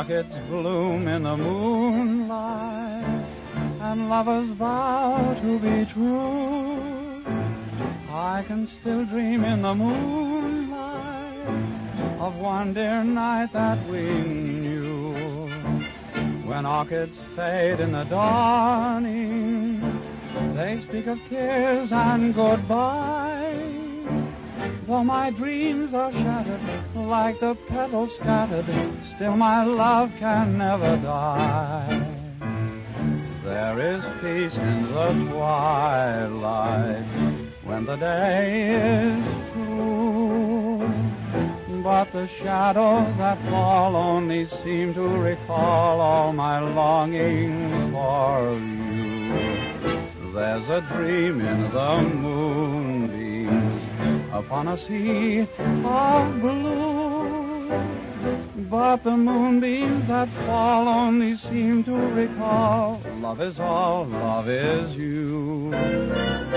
orchids bloom in the moonlight, and lovers vow to be true, I can still dream in the moonlight of one dear night that we knew. When orchids fade in the dawning, they speak of tears and goodbye. Though my dreams are shattered like the petals scattered, still my love can never die. There is peace in the twilight when the day is through, but the shadows that fall only seem to recall all my longing for you. There's a dream in the moonbeams upon a sea of blue, but the moonbeams that fall only seem to recall love is all, love is you.